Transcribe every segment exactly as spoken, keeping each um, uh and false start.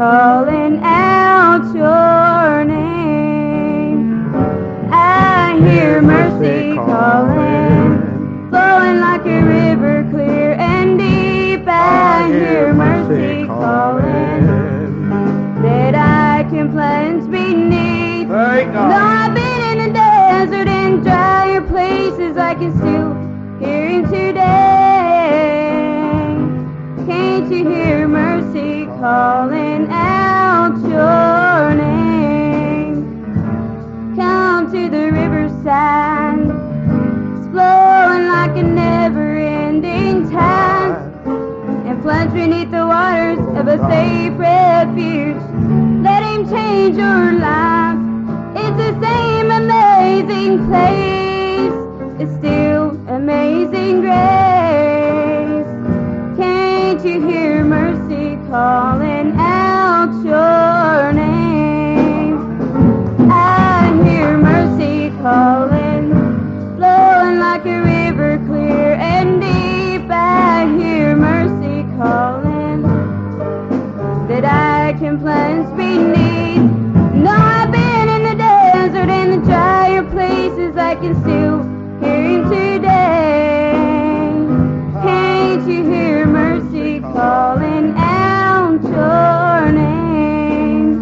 calling out your name. I hear mercy calling, flowing like a river clear and deep. I hear mercy calling, that I can plunge beneath. Though I've been in the desert and drier places, I can still hear him today. Can't you hear mercy calling out your name? Come to the riverside, it's flowing like a never-ending tide, and plunge beneath the waters of a safe refuge. Let him change your life. It's the same amazing place. It's still amazing grace. Can't you hear mercy calling out your name? I hear mercy calling, flowing like a river clear and deep. I hear mercy calling, that I can plunge beneath. No, I've been in the desert and the drier places, I can still hear him today. Can't you hear mercy calling out your name?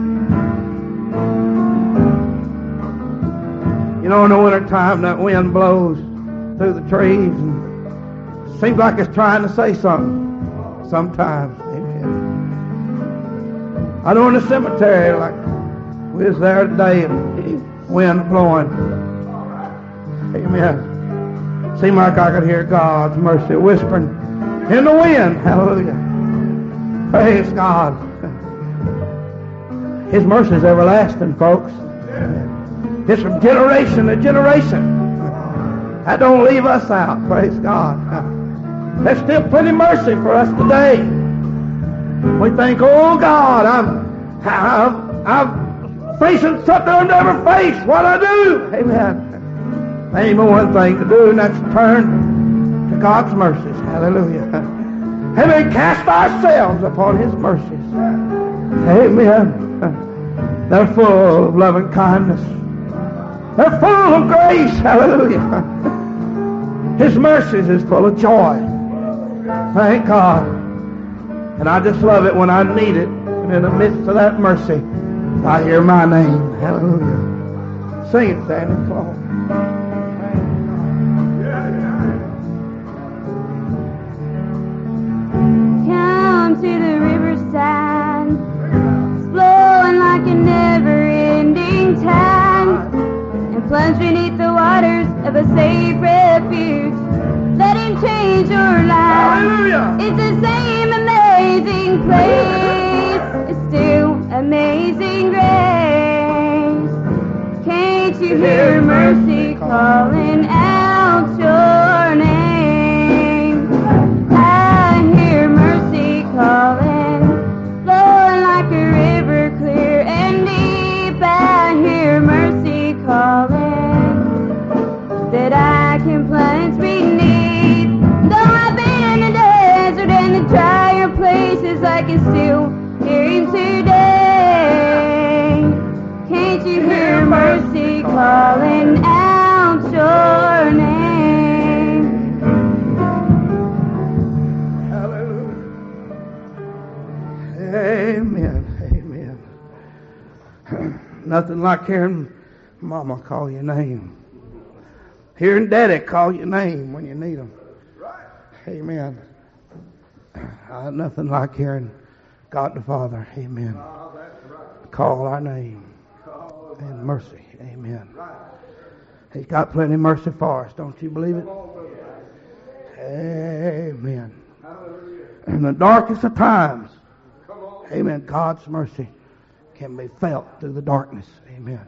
You know, in the wintertime, that wind blows through the trees and it seems like it's trying to say something sometimes. Amen. I know in the cemetery, like we was there today, and wind blowing. Amen. Seemed like I could hear God's mercy whispering in the wind. Hallelujah. Praise God. His mercy is everlasting, folks. It's from generation to generation. That don't leave us out. Praise God. There's still plenty of mercy for us today. We think, oh God, I'm, I'm, I'm facing something I've never faced. What I do? Amen. There ain't but one thing to do, and that's turn to God's mercies. Hallelujah. Amen. Cast ourselves upon His mercies. Amen. They're full of loving kindness. They're full of grace. Hallelujah. His mercies is full of joy. Thank God. And I just love it when I need it. And in the midst of that mercy, I hear my name. Hallelujah. Sing it, Sandy. Come on. Come to the riverside, it's flowing like a never-ending tide, and plunge beneath the waters of a safe refuge. Let him change your life. Hallelujah. It's the same amazing place. It's still amazing grace. Can't you hear mercy calling out your name? I hear mercy calling, flowing like a river clear and deep. I hear mercy calling, that I can plunge beneath. Though I've been in the desert and the drier places, I can still hear him today. Can't you hear mercy calling out your name? Hallelujah. Amen. Amen. Nothing like hearing Mama call your name. Hearing Daddy call your name when you need them. Amen. Uh, nothing like hearing God the Father. Amen. Call our name in mercy. Amen. He's got plenty of mercy for us. Don't you believe it? Amen. In the darkest of times, amen, God's mercy can be felt through the darkness. Amen.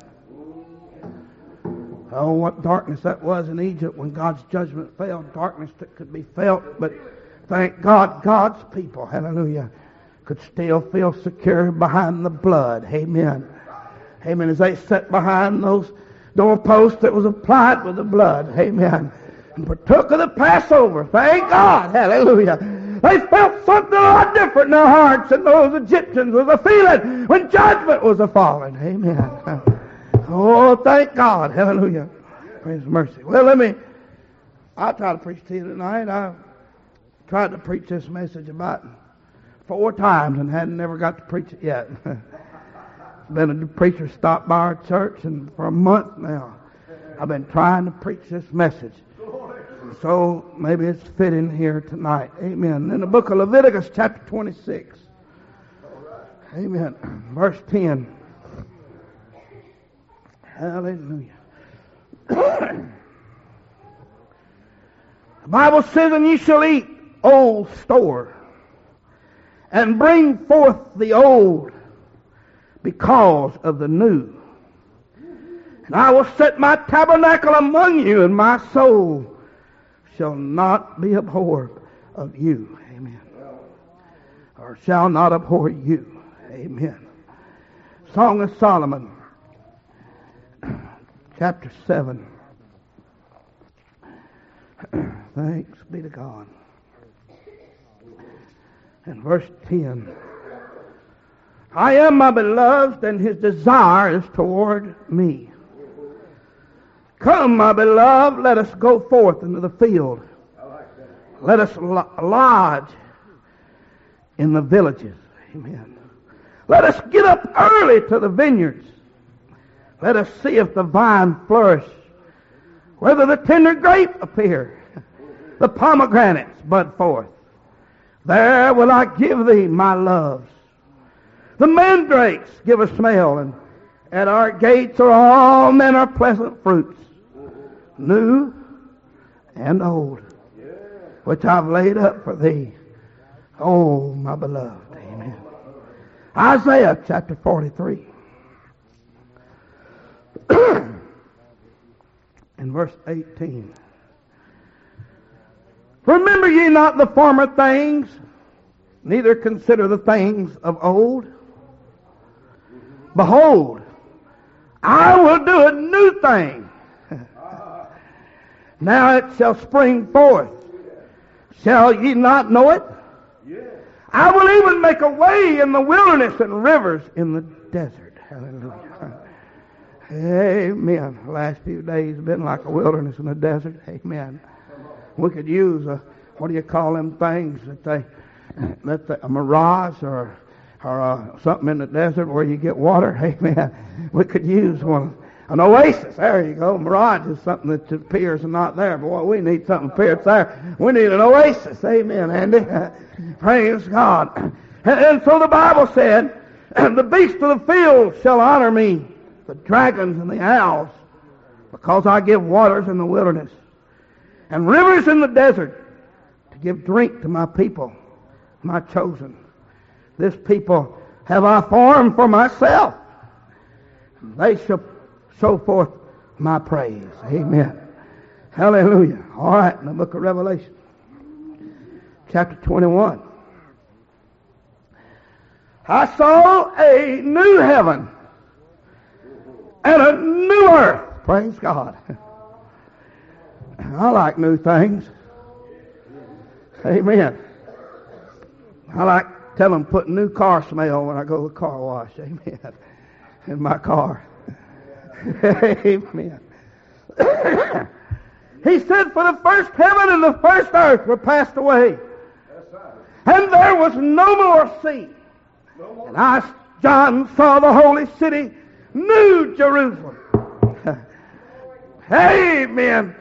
Oh, what darkness that was in Egypt when God's judgment fell. Darkness that could be felt, but thank God, God's people, hallelujah, could still feel secure behind the blood. Amen. Amen. As they sat behind those doorposts that was applied with the blood. Amen. And partook of the Passover. Thank God. Hallelujah. They felt something a lot different in their hearts than those Egyptians was a feeling when judgment was a falling. Amen. Oh, thank God. Hallelujah. Praise mercy. Well, let me, I'll try to preach to you tonight. I tried to preach this message about four times and hadn't never got to preach it yet. Been a preacher stopped by our church, and for a month now I've been trying to preach this message. So maybe it's fitting here tonight. Amen. In the book of Leviticus chapter twenty-six. Amen. Verse ten. Hallelujah. The Bible says, and ye shall eat old store, and bring forth the old because of the new. And I will set my tabernacle among you, and my soul shall not be abhorred of you. Amen. Or shall not abhor you. Amen. Song of Solomon, chapter seven. Thanks be to God. And verse ten. I am my beloved, and his desire is toward me. Come, my beloved, let us go forth into the field. Let us lodge in the villages. Amen. Let us get up early to the vineyards. Let us see if the vine flourish, whether the tender grape appear, the pomegranates bud forth. There will I give thee my loves. The mandrakes give a smell, and at our gates are all manner of pleasant fruits, new and old, which I've laid up for thee, oh my beloved. Amen. Isaiah chapter forty-three. In verse eighteen. Remember ye not the former things, neither consider the things of old? Behold, I will do a new thing. Now it shall spring forth. Shall ye not know it? I will even make a way in the wilderness and rivers in the desert. Hallelujah. Amen. The last few days have been like a wilderness and a desert. Amen. We could use a, what do you call them things that they, that they a mirage or or uh, something in the desert where you get water. Amen. We could use one, an oasis. There you go. Mirage is something that appears and not there. Boy, we need something that appears there. We need an oasis. Amen, Andy. Praise God. And, and so the Bible said, the beasts of the field shall honor me, the dragons and the owls, because I give waters in the wilderness and rivers in the desert to give drink to my people, my chosen. This people have I formed for myself. They shall show forth my praise. Amen. Hallelujah. All right, in the book of Revelation, chapter twenty-one. I saw a new heaven and a new earth. Praise God. I like new things. Amen. I like tell them put new car smell when I go to the car wash. Amen. In my car. Amen. He said, for the first heaven and the first earth were passed away, and there was no more sea. And I, John, saw the holy city, New Jerusalem. Amen.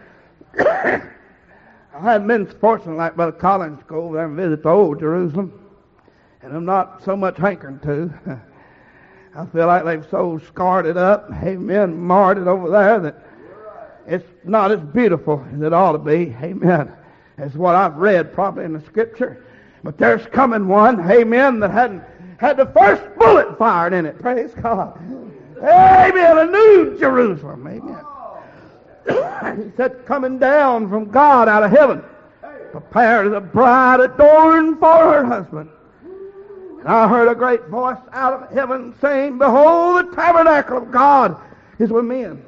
I hadn't been fortunate like Brother Collins to go over there and visit the old Jerusalem, and I'm not so much hankering to. I feel like they've so scarred it up, amen, marred it over there, that it's not as beautiful as it ought to be, amen, as what I've read probably in the Scripture. But there's coming one, amen, that hadn't had the first bullet fired in it, praise God. Amen, a new Jerusalem, amen. He said, coming down from God out of heaven, prepared as a bride adorned for her husband. And I heard a great voice out of heaven saying, behold, the tabernacle of God is with men.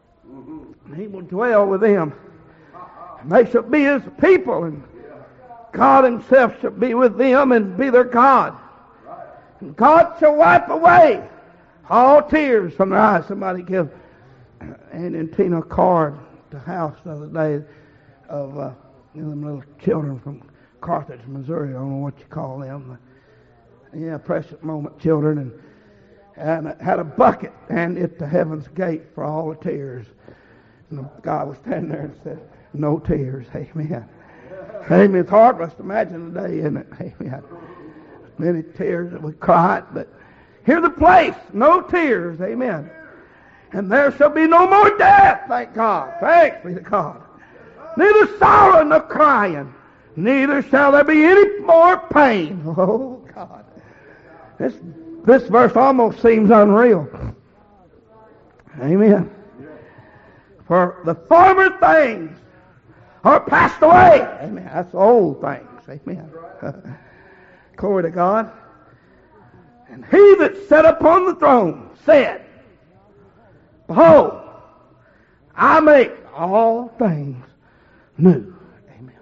And he will dwell with them. And they shall be his people. And God himself shall be with them and be their God. And God shall wipe away all tears from their eyes. Somebody give Ann and Tina a card at the house the other day of uh, you know, them little children from Carthage, Missouri. I don't know what you call them. Yeah, precious moment children. And, and it had a bucket and it to heaven's gate for all the tears. And the guy was standing there and said, no tears. Amen. Amen. It's hard for us to imagine today, isn't it? Amen. Many tears that we cried, but here's the place. No tears. Amen. And there shall be no more death. Thank God. Thanks be to God. Neither sorrow nor crying. Neither shall there be any more pain. Oh, God. This, this verse almost seems unreal. Amen. For the former things are passed away. Amen. That's old things. Amen. Glory to God. And he that sat upon the throne said, behold, I make all things new. Amen.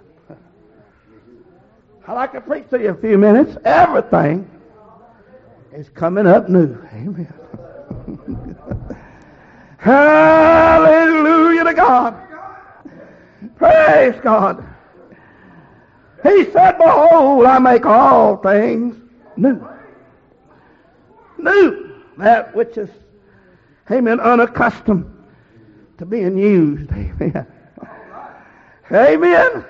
I'd like to preach to you a few minutes. Everything is coming up new. Amen. Hallelujah to God. Praise God. He said, behold, I make all things new. New. That which is, amen, unaccustomed to being used. Amen. Amen.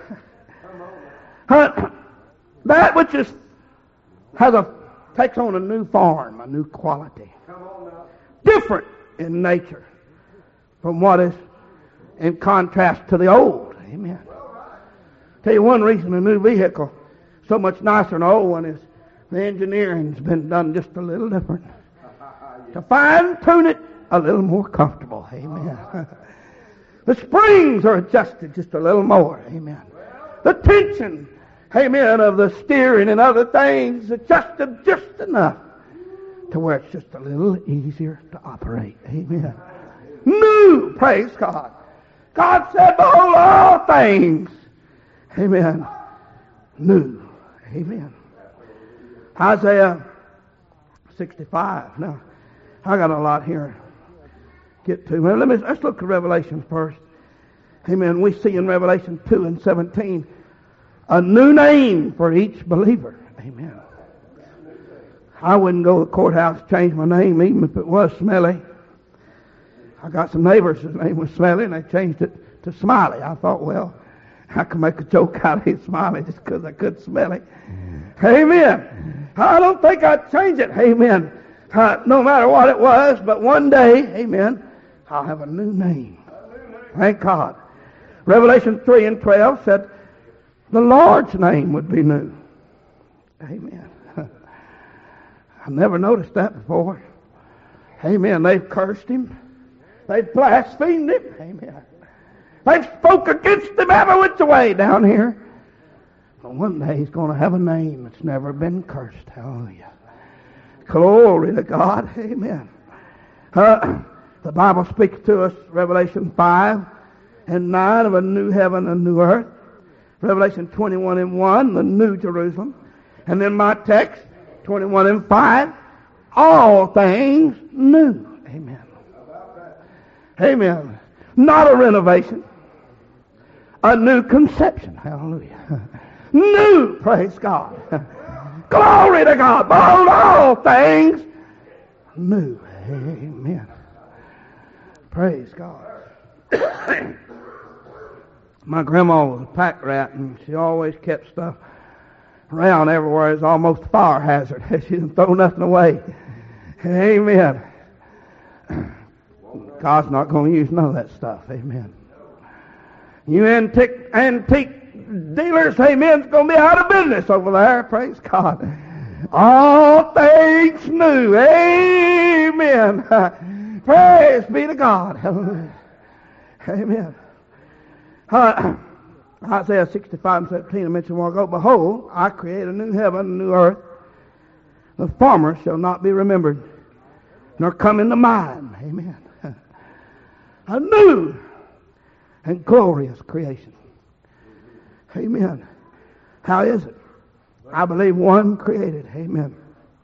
Uh, that which is, has a, takes on a new form, a new quality. Different in nature from what is in contrast to the old. Amen. Tell you one reason a new vehicle so much nicer than an old one is the engineering's been done just a little different. To fine tune it a little more comfortable. Amen. The springs are adjusted just a little more. Amen. The tension, amen, of the steering and other things adjusted just enough to where it's just a little easier to operate. Amen. New, praise God. God said, behold, all things, amen, new. Amen. Isaiah sixty-five. Now, I got a lot here to get to. Well, let me, let's look at Revelation first. Amen. We see in Revelation two and seventeen a new name for each believer. Amen. I wouldn't go to the courthouse to change my name even if it was Smelly. I got some neighbors whose name was Smelly and they changed it to Smiley. I thought, well, I could make a joke out of it, Smiley, just because I could smell it. Amen. I don't think I'd change it. Amen. Uh, no matter what it was, but one day, amen, I'll have a new name. Thank God. Revelation three and twelve said the Lord's name would be new. Amen. I've never noticed that before. Amen. They've cursed him. They've blasphemed him. Amen. They've spoke against him every which way down here. But one day he's going to have a name that's never been cursed. Hallelujah. Glory to God. Amen. Uh, the Bible speaks to us, Revelation five and nine, of a new heaven and new earth. Revelation twenty-one and one, the new Jerusalem. And then my text, twenty-one and five, all things new. Amen. Amen. Not a renovation. A new conception. Hallelujah. New. Praise God. Glory to God. Behold, all things new. Amen. Praise God. My grandma was a pack rat, and she always kept stuff around everywhere. It's almost a fire hazard. She didn't throw nothing away. Amen. God's not going to use none of that stuff. Amen. You antique, antique dealers, amen, is going to be out of business over there. Praise God. All things new. Amen. Praise be to God. Hallelujah. Amen. Uh, Isaiah sixty-five and seventeen, I mentioned a while ago, behold, I create a new heaven and a new earth. The former shall not be remembered, nor come into mind. Amen. A new and glorious creation. Amen. How is it? I believe one created, amen,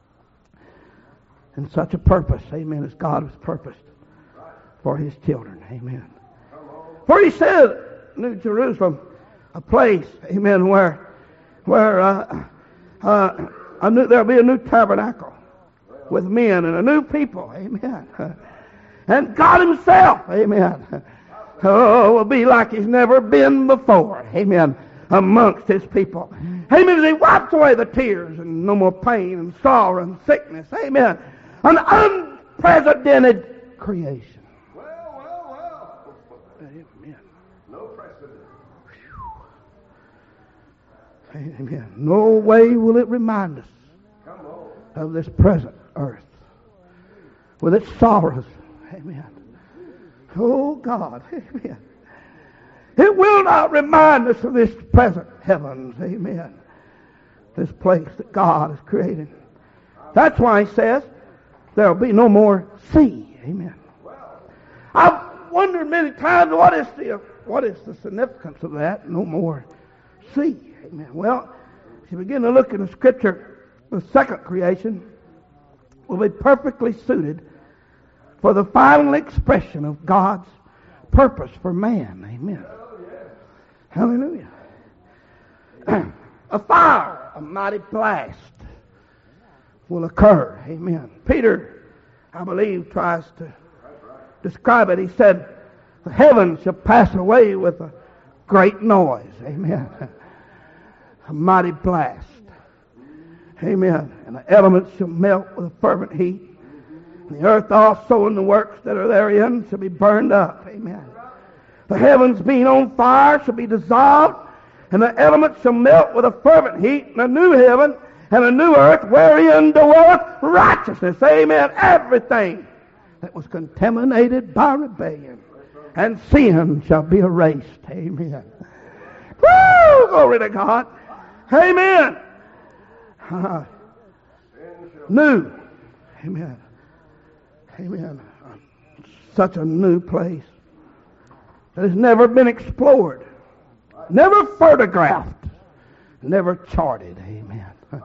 in such a purpose, amen, as God has purposed for His children, amen. For He said, New Jerusalem, a place, amen, where where uh, uh, a new, there'll be a new tabernacle with men and a new people, amen. And God Himself, amen, oh, will be like He's never been before, amen, amongst His people. Amen, as He wipes away the tears and no more pain and sorrow and sickness, amen. An unprecedented creation. Well, well, well. Amen. No precedent. Amen. No way will it remind us Come on. of this present earth with its sorrows. Amen. Oh God. Amen. It will not remind us of this present heavens. Amen. This place that God has created. That's why He says there will be no more sea. Amen. I've wondered many times what is the what is the significance of that? No more sea. Amen. Well, if you begin to look in the Scripture, the second creation will be perfectly suited for the final expression of God's purpose for man. Amen. Hallelujah. A fire, a mighty blast will occur. Amen. Peter, I believe, tries to describe it. He said, the heavens shall pass away with a great noise. Amen. A mighty blast. Amen. And the elements shall melt with a fervent heat. And the earth also and the works that are therein shall be burned up. Amen. The heavens being on fire shall be dissolved, and the elements shall melt with a fervent heat, and a new heaven and a new earth wherein dwelleth righteousness. Amen. Everything that was contaminated by rebellion and sin shall be erased. Amen. Woo! Glory to God. Amen. Uh, new. Amen. Amen. Such a new place that has never been explored, never photographed, never charted. Amen.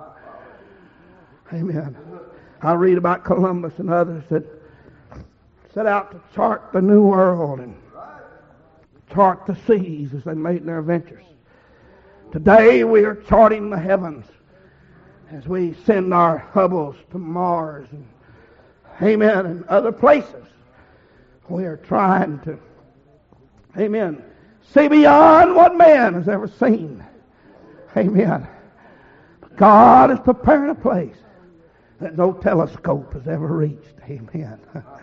Amen. I read about Columbus and others that set out to chart the new world and chart the seas as they made their ventures. Today we are charting the heavens as we send our Hubbles to Mars and, amen, and other places. We are trying to, amen, see beyond what man has ever seen. Amen. God is preparing a place that no telescope has ever reached. Amen.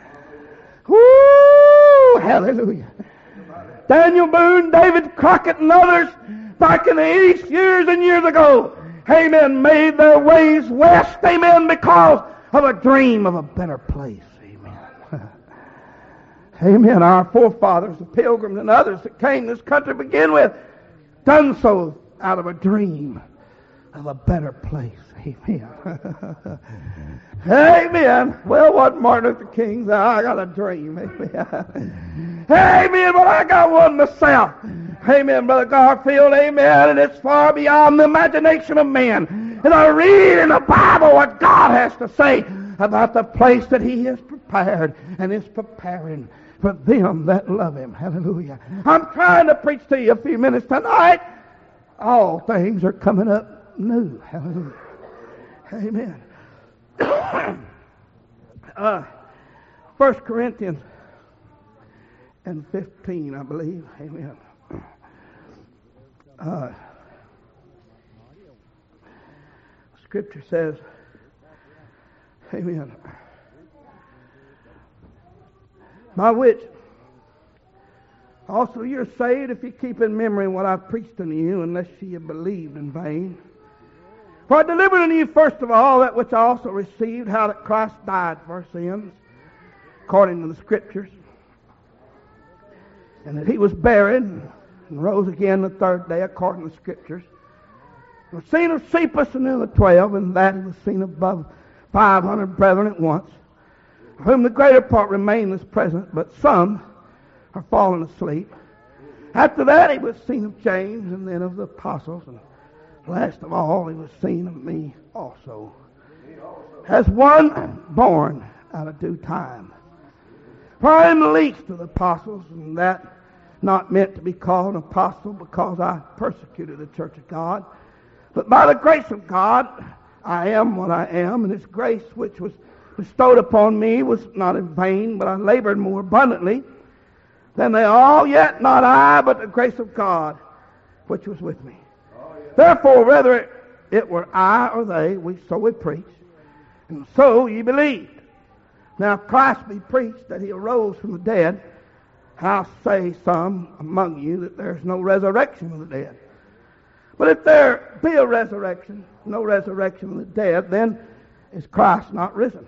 Woo! Hallelujah. Daniel Boone, David Crockett, and others back in the East years and years ago, amen, made their ways west, amen, because of a dream of a better place. Amen. Amen. Our forefathers, the pilgrims and others that came to this country to begin with, done so out of a dream of a better place. Amen. Amen. Well, what Martin Luther King said, I got a dream. Amen. Amen. But I got one myself. Amen, Brother Garfield. Amen. And it's far beyond the imagination of man. And I read in the Bible what God has to say about the place that He has prepared and is preparing for them that love Him. Hallelujah. I'm trying to preach to you a few minutes tonight. All things are coming up new. Hallelujah. Amen. uh, First Corinthians and fifteen, I believe. Amen. Uh, Scripture says, amen, by which also you're saved if you keep in memory what I've preached unto you, unless ye have believed in vain. For I delivered unto you first of all that which I also received, how that Christ died for our sins, according to the Scriptures, and that He was buried and rose again the third day, according to the Scriptures. And was seen of Cephas and then the twelve, and that He was seen above five hundred brethren at once, of whom the greater part remain this present, but some are fallen asleep. After that He was seen of James, and then of the apostles. And Last of all, he was seen of me also, as one born out of due time. For I am the least of the apostles, and that not meant to be called an apostle because I persecuted the church of God. But by the grace of God, I am what I am, and this grace which was bestowed upon me was not in vain, but I labored more abundantly than they all, yet not I, but the grace of God which was with me. Therefore, whether it, it were I or they, we so we preach, and so ye believed. Now if Christ be preached that he arose from the dead, how say some among you that there is no resurrection of the dead? But if there be a resurrection, no resurrection of the dead, then is Christ not risen?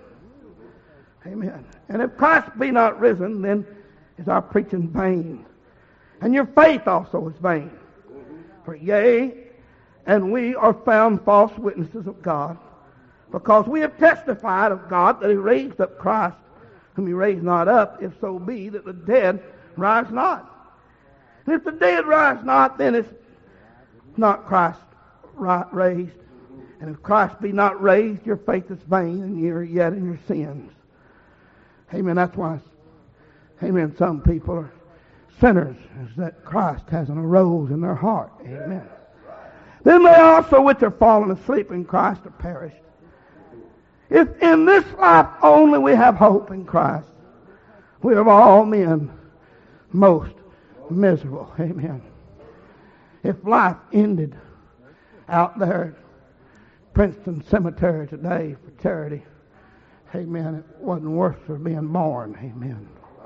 Amen. And if Christ be not risen, then is our preaching vain, and your faith also is vain. For yea, and we are found false witnesses of God, because we have testified of God that he raised up Christ, whom he raised not up, if so be that the dead rise not. And if the dead rise not, then is not Christ raised. And if Christ be not raised, your faith is vain, and ye are yet in your sins. Amen. That's why, amen, some people are sinners, is that Christ hasn't arose in their heart. Amen. Then they also which are fallen asleep in Christ are perished. If in this life only we have hope in Christ, we are of all men most miserable. Amen. If life ended out there at Princeton Cemetery today for charity, amen, it wasn't worth for being born. Amen.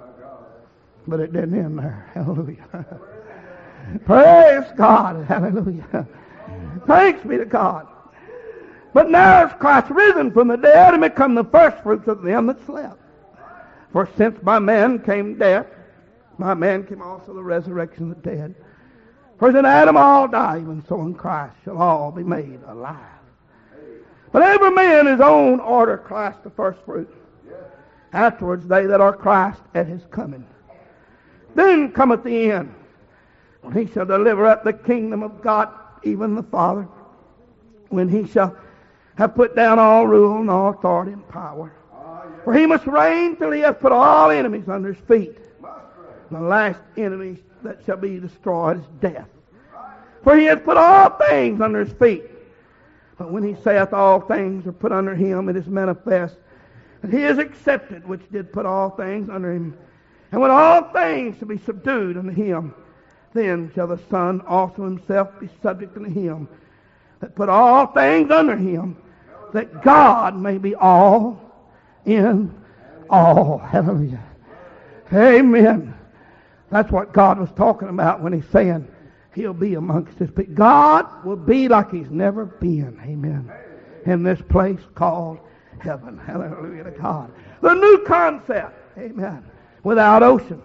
But it didn't end there. Hallelujah. Praise God. Hallelujah. Thanks be to God. But now is Christ risen from the dead and become the first fruits of them that slept. For since by man came death, by man came also the resurrection of the dead. For as in Adam all die, even so in Christ shall all be made alive. But every man his own order, Christ the first fruit. Afterwards they that are Christ at his coming. Then cometh the end, when he shall deliver up the kingdom of God, even the Father, when he shall have put down all rule and all authority and power. For he must reign till he hath put all enemies under his feet. The last enemy that shall be destroyed is death. For he hath put all things under his feet. But when he saith all things are put under him, it is manifest that he is accepted which did put all things under him. And when all things shall be subdued unto him, then shall the Son also himself be subject unto him that put all things under him, that God may be all in all. Hallelujah. Amen. That's what God was talking about when he's saying he'll be amongst his people. God will be like he's never been. Amen. In this place called heaven. Hallelujah to God. The new concept. Amen. Without ocean.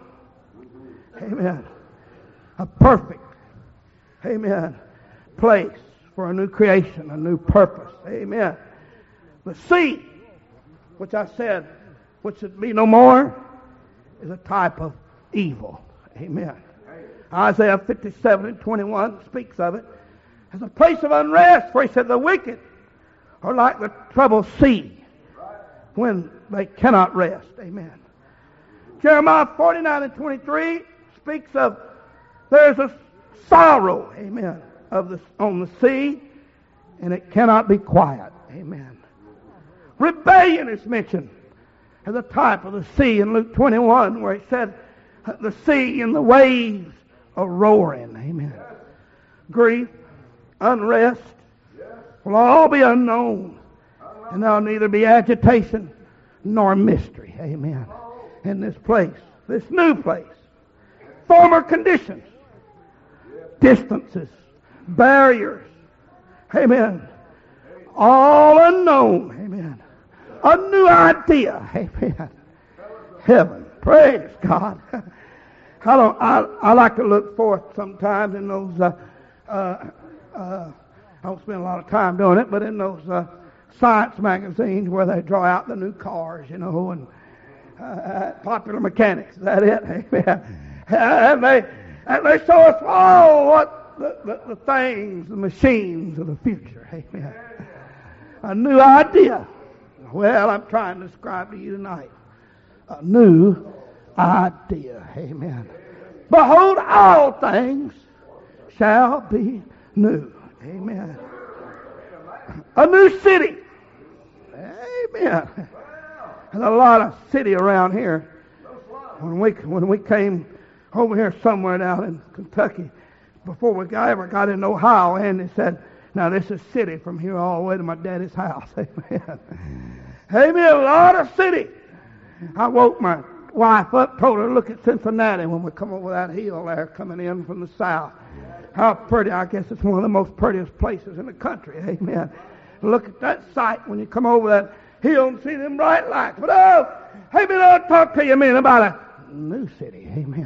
Amen. A perfect, amen, place for a new creation, a new purpose. Amen. The sea, which I said, which should be no more, is a type of evil. Amen. Isaiah fifty-seven and twenty-one speaks of it as a place of unrest, for he said the wicked are like the troubled sea when they cannot rest. Amen. Jeremiah forty-nine and twenty-three speaks of there's a sorrow, amen, of the, on the sea, and it cannot be quiet. Amen. Rebellion is mentioned as a type of the sea in Luke twenty-one, where he said the sea and the waves are roaring. Amen. Grief, unrest will all be unknown, and there'll neither be agitation nor mystery. Amen. In this place, this new place, former conditions, distances, barriers, amen, all unknown, amen, a new idea, amen, heaven, praise God. I don't, I, I like to look forth sometimes in those, uh, uh, uh, I don't spend a lot of time doing it, but in those uh, science magazines where they draw out the new cars, you know, and uh, Popular Mechanics, is that it? Amen. And they, and they show us, oh, what the, the, the things, the machines of the future. Amen. A new idea. Well, I'm trying to describe to you tonight. A new idea. Amen. Behold, all things shall be new. Amen. A new city. Amen. There's a lot of city around here. When we when we came over here somewhere down in Kentucky, before we got, ever got into Ohio, and they said, now this is city from here all the way to my daddy's house. Amen. Amen. A lot of city. I woke my wife up, told her to look at Cincinnati when we come over that hill there coming in from the south. How pretty. I guess it's one of the most prettiest places in the country. Amen. Look at that sight when you come over that hill and see them bright lights. But oh, amen, I'll talk to you, man, about a new city. Amen.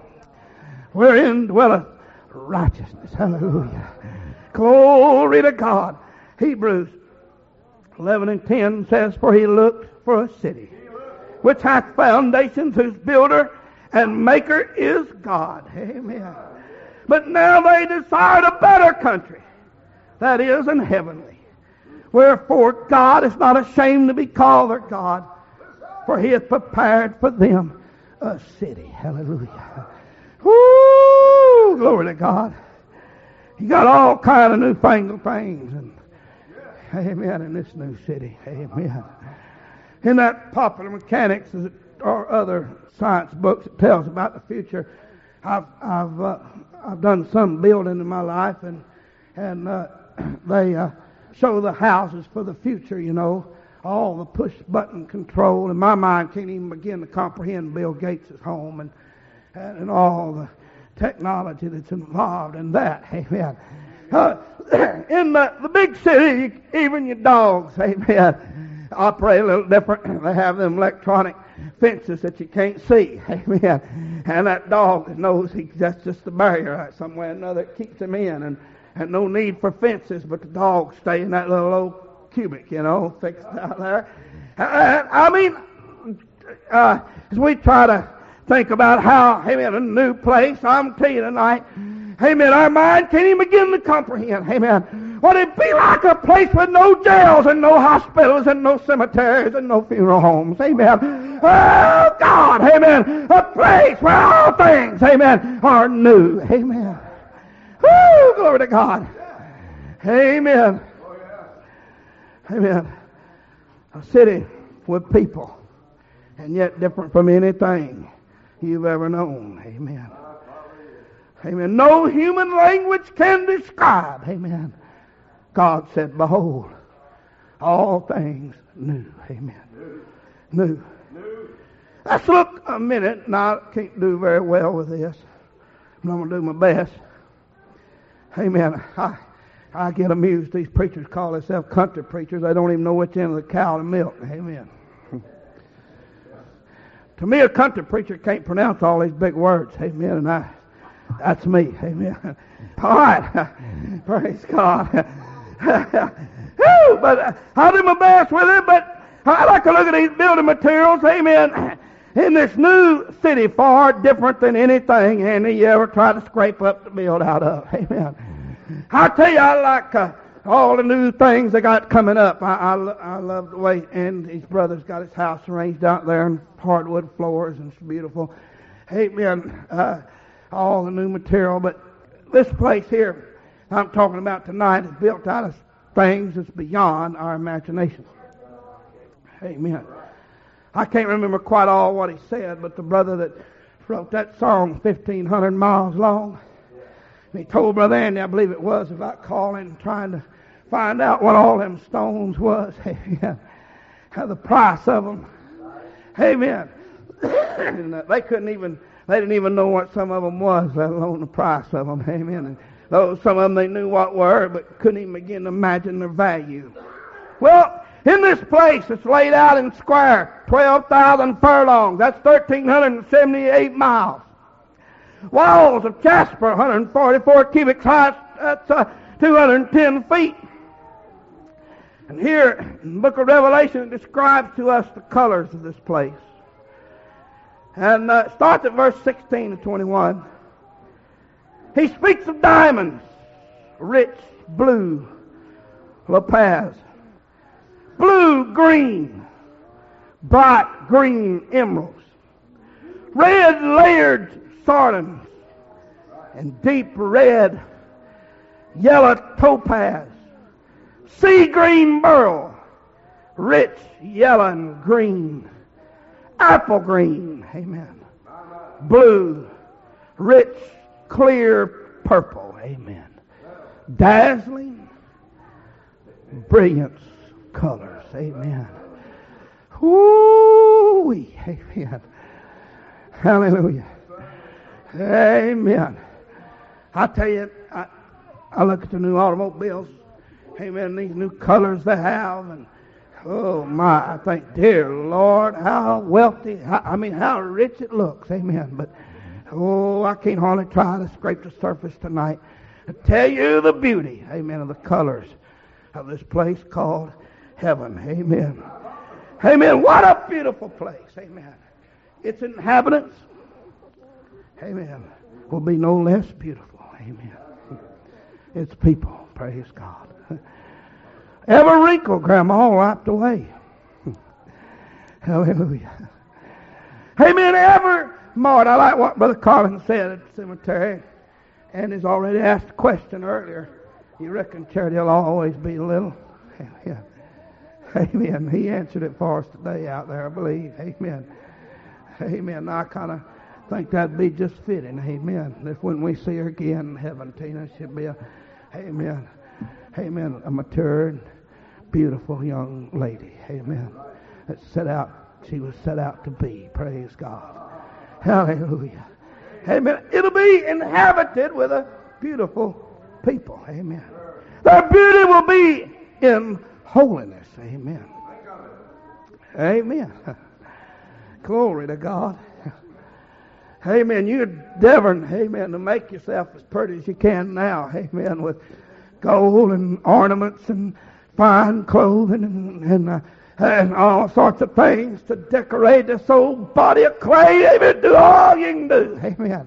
Wherein dwelleth righteousness. Hallelujah. Glory to God. Hebrews eleven and ten says, for he looked for a city which hath foundations, whose builder and maker is God. Amen. But now they desired a better country, that is, an heavenly. Wherefore God is not ashamed to be called their God, for he hath prepared for them a city. Hallelujah. Woo! Glory to God. You got all kind of newfangled things, and amen, in this new city. Amen. In that Popular Mechanics or other science books, it tells about the future. I've I've uh, I've done some building in my life, and and uh, they uh, show the houses for the future. You know, all the push button control. And my mind can't even begin to comprehend Bill Gates' home and and, and all the technology that's involved in that. Amen. Uh, in the, the big city, you, even your dogs, amen, operate a little different. They have them electronic fences that you can't see. Amen. And that dog knows he, that's just the barrier right, somewhere or another that keeps him in. And, and no need for fences, but the dogs stay in that little old cubic, you know, fixed out there. Uh, I mean, uh, as we try to think about how, amen, a new place, I'm telling you tonight, amen, our mind can't even begin to comprehend, amen, what it'd be like a place with no jails and no hospitals and no cemeteries and no funeral homes, amen. Oh, God, amen, a place where all things, amen, are new, amen. Woo, glory to God. Amen. Amen. A city with people, and yet different from anything you've ever known. Amen. Amen. No human language can describe. Amen. God said, behold, all things new. Amen. New. Let's look a minute. Now, I can't do very well with this, but I'm going to do my best. Amen. I, I get amused. These preachers call themselves country preachers. They don't even know which end of the cow to milk. Amen. To me, a country preacher can't pronounce all these big words. Amen. And I, that's me. Amen. All right. Praise God. Woo, but uh, I'll do my best with it. But I like to look at these building materials. Amen. In this new city, far different than anything any you ever tried to scrape up to build out of. Amen. I tell you, I like uh, all the new things they got coming up. I, I, I love the way and his brother's got his house arranged out there in hardwood floors, and it's beautiful. Amen. Uh, all the new material, but this place here I'm talking about tonight is built out of things that's beyond our imagination. Amen. I can't remember quite all what he said, but the brother that wrote that song, fifteen hundred miles long, and he told Brother Andy, I believe it was, about calling and trying to find out what all them stones was. Amen. The price of them. Amen. And they couldn't even, they didn't even know what some of them was, let alone the price of them. Amen. And those, some of them they knew what were, but couldn't even begin to imagine their value. Well, in this place, it's laid out in square, twelve thousand furlongs. That's one thousand three hundred seventy-eight miles. Walls of jasper, one hundred forty-four cubic height. That's uh, two hundred ten feet. And here, in the book of Revelation, it describes to us the colors of this place. And uh, it starts at verse sixteen to twenty-one. He speaks of diamonds, rich blue, lapaz, blue green, bright green emeralds, red layered sardines, and deep red yellow topaz, sea green beryl, rich yellow and green, apple green, amen, blue, rich, clear purple, amen, dazzling, brilliant colors, amen. Woo-wee, amen. Hallelujah. Amen. I tell you, I, I look at the new automobiles, amen, these new colors they have, and oh my, I think, dear Lord, how wealthy, how, I mean, how rich it looks, amen. But, oh, I can't hardly try to scrape the surface tonight to tell you the beauty, amen, of the colors of this place called heaven, amen. Amen. What a beautiful place, amen. Its inhabitants, amen, will be no less beautiful, amen. Its people, praise God. Every wrinkle, Grandma, wiped away. Hallelujah. Amen. Every Mart. I like what Brother Carlin said at the cemetery, and he's already asked a question earlier. You reckon charity will always be little? Yeah. Amen. He answered it for us today out there, I believe. Amen. Amen. I kind of think that'd be just fitting. Amen. If when we see her again in heaven, Tina should be a, amen, amen, a matured, beautiful young lady. Amen. That set out, she was set out to be. Praise God. Hallelujah. Amen. It'll be inhabited with a beautiful people. Amen. Their beauty will be in holiness. Amen. Amen. Glory to God. Amen. You're endeavoring, amen, to make yourself as pretty as you can now. Amen. With gold and ornaments and fine clothing and, and, uh, and all sorts of things to decorate this old body of clay. Amen. Do all you can do. Amen.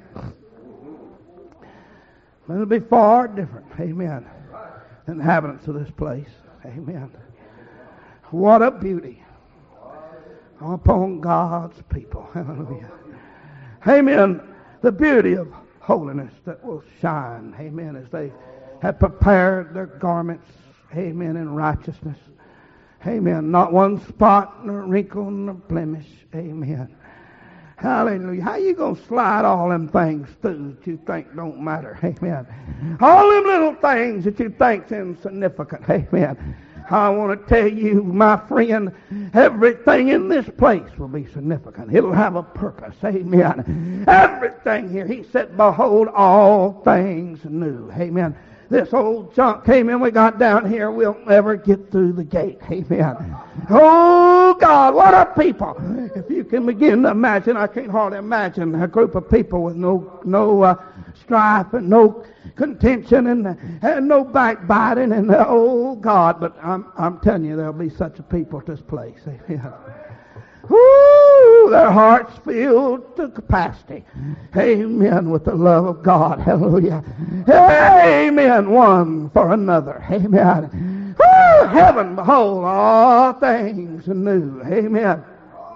But it'll be far different. Amen. Than the inhabitants of this place. Amen. What a beauty upon God's people. Hallelujah. Amen. The beauty of holiness that will shine. Amen. As they have prepared their garments. Amen. In righteousness. Amen. Not one spot, nor wrinkle, nor blemish. Amen. Hallelujah. How you going to slide all them things through that you think don't matter? Amen. All them little things that you think's insignificant. Amen. I want to tell you, my friend, everything in this place will be significant. It'll have a purpose. Amen. Everything here. He said, behold, all things new. Amen. This old junk came in, we got down here, we'll never get through the gate. Amen. Oh, God, what a people. If you can begin to imagine, I can't hardly imagine a group of people with no no uh, strife and no contention and, and no backbiting and, uh, oh, God, but I'm, I'm telling you, there'll be such a people at this place. Amen. Woo! Their hearts filled to capacity. Amen. With the love of God. Hallelujah. Amen. One for another. Amen. Woo! Heaven, behold, all things new. Amen.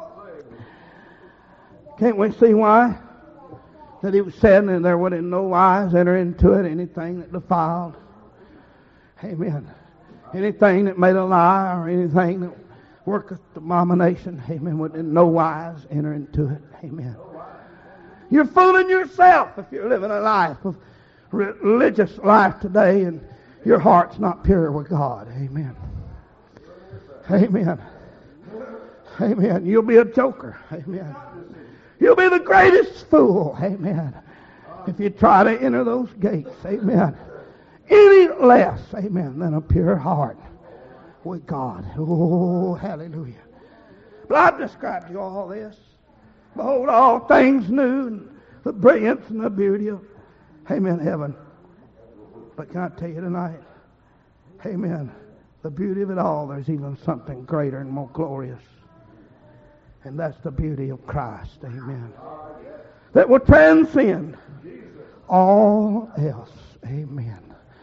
Can't we see why? That he was saying that there would in no wise enter into it anything that defiled. Amen. Anything that made a lie or anything that worketh abomination, amen, would in no wise enter into it. Amen. You're fooling yourself if you're living a life of religious life today and your heart's not pure with God. Amen. Amen. Amen. You'll be a joker. Amen. You'll be the greatest fool. Amen. If you try to enter those gates. Amen. Any less, amen, than a pure heart with God. Oh, hallelujah. But I've described you all this. Behold, all things new, and the brilliance and the beauty of, amen, heaven. But can I tell you tonight, amen, the beauty of it all, there's even something greater and more glorious. And that's the beauty of Christ, amen. That will transcend all else. Amen.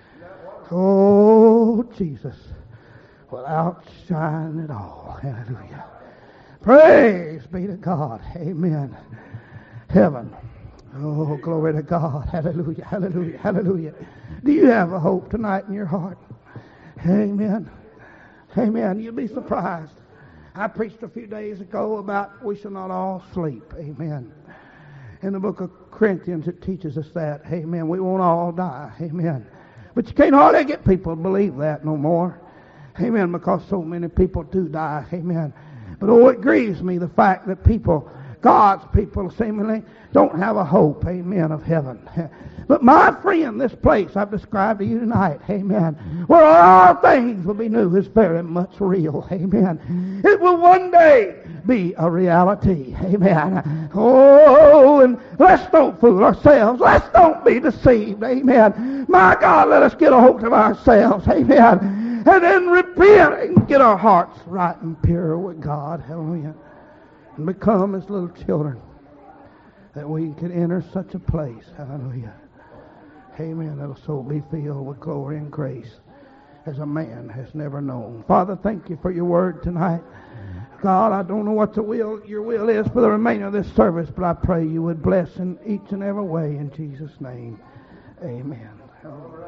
Oh, Jesus will outshine it all. Hallelujah. Praise be to God. Amen. Heaven. Oh, glory to God. Hallelujah. Hallelujah. Hallelujah. Do you have a hope tonight in your heart? Amen. Amen. You'll be surprised. I preached a few days ago about we shall not all sleep. Amen. In the book of Corinthians, it teaches us that. Amen. We won't all die. Amen. But you can't hardly get people to believe that no more. Amen. Because so many people do die. Amen. But oh, it grieves me the fact that people, God's people seemingly don't have a hope. Amen. Of heaven. But my friend, this place I've described to you tonight, amen, where all things will be new is very much real, amen. It will one day be a reality, amen. Oh, and let's don't fool ourselves. Let's don't be deceived, amen. My God, let us get a hold of ourselves, amen, and then repent and get our hearts right and pure with God, hallelujah, and become as little children that we can enter such a place, hallelujah. Amen. That'll so be filled with glory and grace as a man has never known. Father, thank you for your word tonight. God, I don't know what the will, your will is for the remainder of this service, but I pray you would bless in each and every way in Jesus' name. Amen.